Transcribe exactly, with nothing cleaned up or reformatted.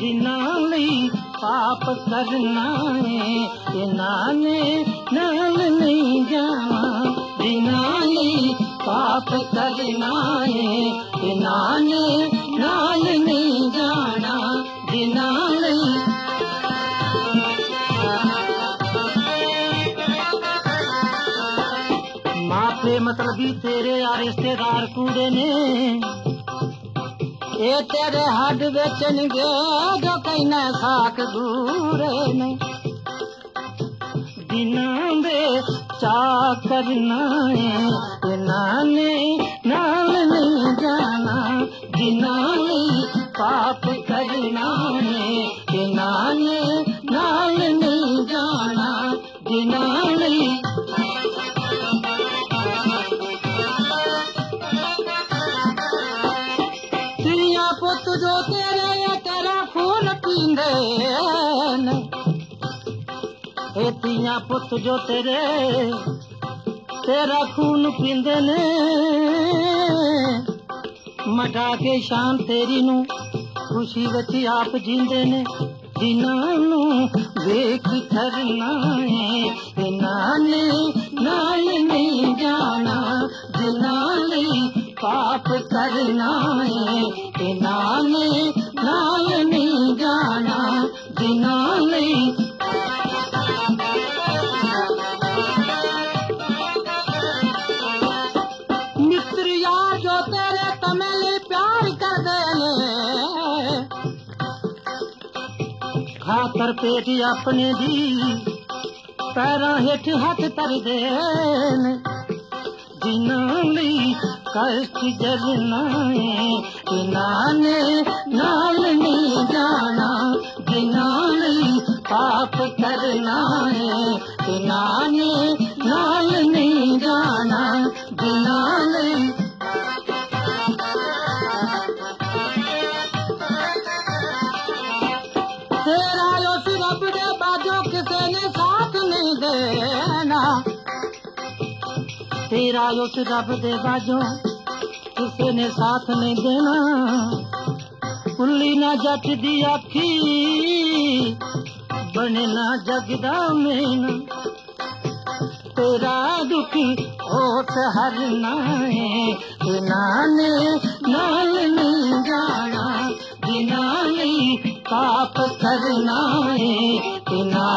जिन्हां लई पाप करना है इन्हां ने नाल नहीं जाना जिन्हां लई पाप करना है इन्हां ने नाल नहीं जाना जिन्हां लई माफे मतलबी तेरे आ रिश्तेदार कूड़े ने ये तेरे हड बेचनगे जो कहना साख दूरे ने जिन्हां दे चा करना है इन्हां ने नाल नहीं जाना जिन्हां लई पाप करना है इन्हां ने नाल नहीं जाना जिन्हां लई पुत जो तेरे या तेरा खून पींदे ने ए तिया पुत जो तेरे तेरा खून पींदे ने मटा के शान तेरी नू खुशी विच आप जींदे ने जिन्हां नू वेख ठरना है इन्हां ने नाल नहीं जाना जिन्हां लई पाप करना है इन्हां ने नाल नहीं जाना जिन्हां लई मित्र यार जो तेरे तमें प्यार कर देने खातर पेट अपने दी पैरां हेठ हथ तर देने जिन्हां लई कष्ट जरना है इन्हां ने नाल नहीं जाना जिन्हां लई पाप करना है इन्हां ने नाल नहीं जाना जिन्हां लई तेरा उस रब दे बाजो किसे ने साथ नहीं देना तेरा उस रब दे बाजो किसे ने साथ नहीं देना कुल्ली ना जट दी आखी बने ना जगदा मेना तेरा दुख होठ हरना है इन्हां ने नाल नहीं जाना जिन्हां लई पाप करना है इन्हां